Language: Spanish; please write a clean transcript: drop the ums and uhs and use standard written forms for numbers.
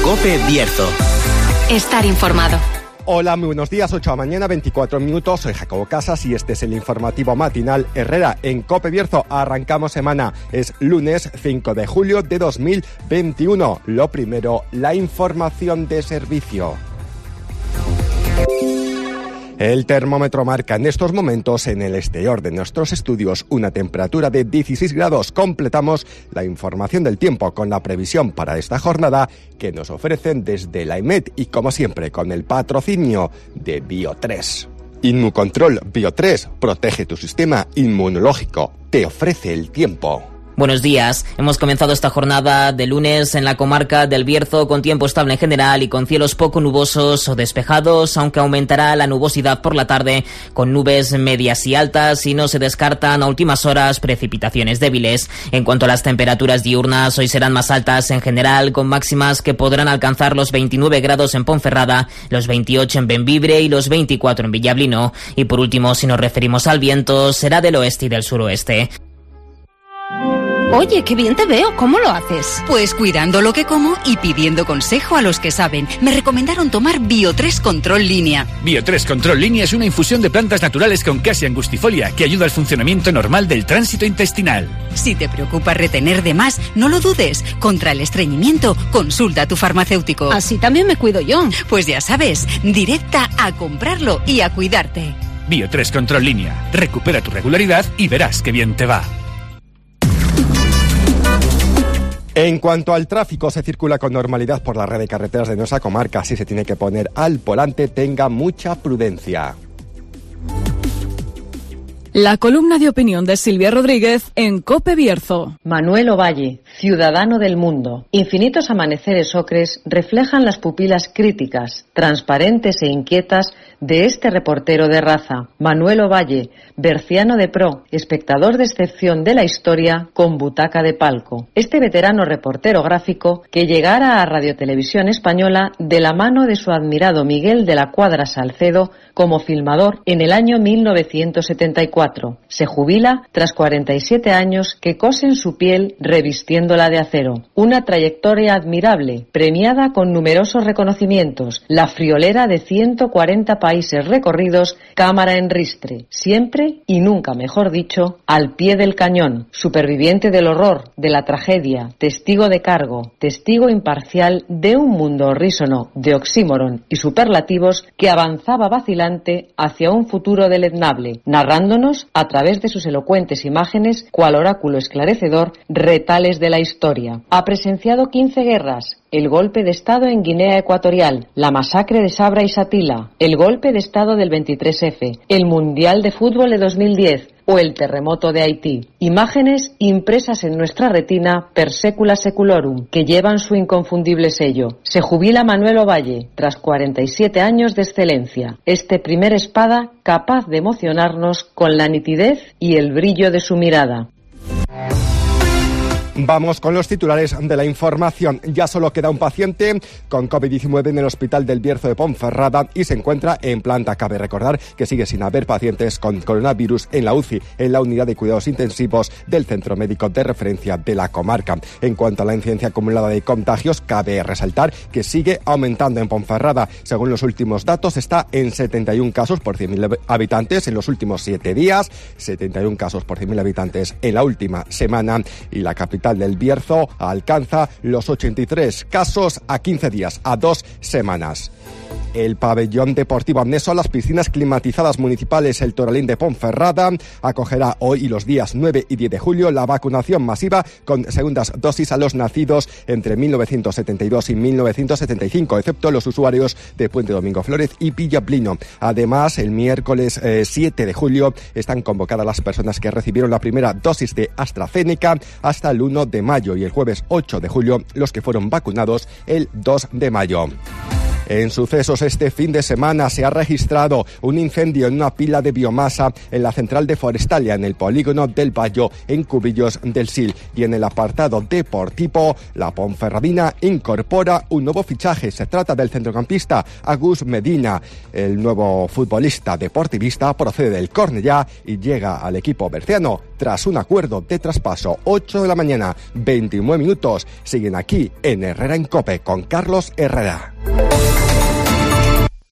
COPE Bierzo. Estar informado. Hola, muy buenos días, 8 de la mañana, 24 minutos, soy Jacobo Casas y este es el informativo matinal Herrera en COPE Bierzo. Arrancamos semana, es lunes 5 de julio de 2021. Lo primero, la información de servicio. El termómetro marca en estos momentos en el exterior de nuestros estudios una temperatura de 16 grados. Completamos la información del tiempo con la previsión para esta jornada que nos ofrecen desde la EMET y como siempre con el patrocinio de Bio3. Inmucontrol Bio3 protege tu sistema inmunológico. Te ofrece el tiempo. Buenos días. Hemos comenzado esta jornada de lunes en la comarca del Bierzo con tiempo estable en general y con cielos poco nubosos o despejados, aunque aumentará la nubosidad por la tarde con nubes medias y altas y no se descartan a últimas horas precipitaciones débiles. En cuanto a las temperaturas diurnas, hoy serán más altas en general con máximas que podrán alcanzar los 29 grados en Ponferrada, los 28 en Bembibre y los 24 en Villablino. Y por último, si nos referimos al viento, será del oeste y del suroeste. Oye, qué bien te veo. ¿Cómo lo haces? Pues cuidando lo que como y pidiendo consejo a los que saben. Me recomendaron tomar Bio3 Control Línea. Bio3 Control Línea es una infusión de plantas naturales con Cassia angustifolia que ayuda al funcionamiento normal del tránsito intestinal. Si te preocupa retener de más, no lo dudes. Contra el estreñimiento, consulta a tu farmacéutico. Así también me cuido yo. Pues ya sabes, directa a comprarlo y a cuidarte. Bio3 Control Línea. Recupera tu regularidad y verás qué bien te va. En cuanto al tráfico, se circula con normalidad por la red de carreteras de nuestra comarca. Si se tiene que poner al volante, tenga mucha prudencia. La columna de opinión de Silvia Rodríguez en COPE Bierzo. Manuel Ovalle, ciudadano del mundo. Infinitos amaneceres ocres reflejan las pupilas críticas, transparentes e inquietas de este reportero de raza. Manuel Ovalle, berciano de pro, espectador de excepción de la historia con butaca de palco. Este veterano reportero gráfico que llegara a Radiotelevisión Española de la mano de su admirado Miguel de la Cuadra Salcedo como filmador en el año 1974. Se jubila tras 47 años que cosen su piel revistiéndola de acero. Una trayectoria admirable, premiada con numerosos reconocimientos, la friolera de 140 países recorridos, cámara en ristre, siempre y nunca mejor dicho, al pie del cañón, superviviente del horror, de la tragedia, testigo de cargo, testigo imparcial de un mundo horrísono de oxímoron y superlativos que avanzaba vacilante hacia un futuro deleznable, narrándonos a través de sus elocuentes imágenes, cual oráculo esclarecedor, retales de la historia. Ha presenciado 15 guerras, el golpe de Estado en Guinea Ecuatorial, la masacre de Sabra y Shatila, el golpe de Estado del 23F, el Mundial de Fútbol de 2010 o el terremoto de Haití. Imágenes impresas en nuestra retina per secula seculorum, que llevan su inconfundible sello. Se jubila Manuel Ovalle, tras 47 años de excelencia. Este primer espada capaz de emocionarnos con la nitidez y el brillo de su mirada. Vamos con los titulares de la información. Ya solo queda un paciente con COVID-19 en el Hospital del Bierzo de Ponferrada y se encuentra en planta. Cabe recordar que sigue sin haber pacientes con coronavirus en la UCI, en la unidad de cuidados intensivos del Centro Médico de Referencia de la comarca. En cuanto a la incidencia acumulada de contagios, cabe resaltar que sigue aumentando en Ponferrada. Según los últimos datos, está en 71 casos por 100.000 habitantes en los últimos 7 días, 71 casos por 100.000 habitantes en la última semana y la capital del Bierzo alcanza los 83 casos a 15 días, a 2 semanas. El pabellón deportivo Amneso, las piscinas climatizadas municipales El Toralín de Ponferrada, acogerá hoy y los días 9 y 10 de julio la vacunación masiva con segundas dosis a los nacidos entre 1972 y 1975, excepto los usuarios de Puente Domingo Flórez y Villablino. Además, el miércoles 7 de julio están convocadas las personas que recibieron la primera dosis de AstraZeneca hasta el 1 de mayo y el jueves 8 de julio los que fueron vacunados el 2 de mayo. En sucesos, este fin de semana se ha registrado un incendio en una pila de biomasa en la central de Forestalia, en el polígono del Bayo, en Cubillos del Sil. Y en el apartado deportivo, la Ponferradina incorpora un nuevo fichaje. Se trata del centrocampista Agus Medina. El nuevo futbolista deportivista procede del Cornellá y llega al equipo berciano tras un acuerdo de traspaso. 8 de la mañana, 29 minutos. Siguen aquí en Herrera en COPE con Carlos Herrera.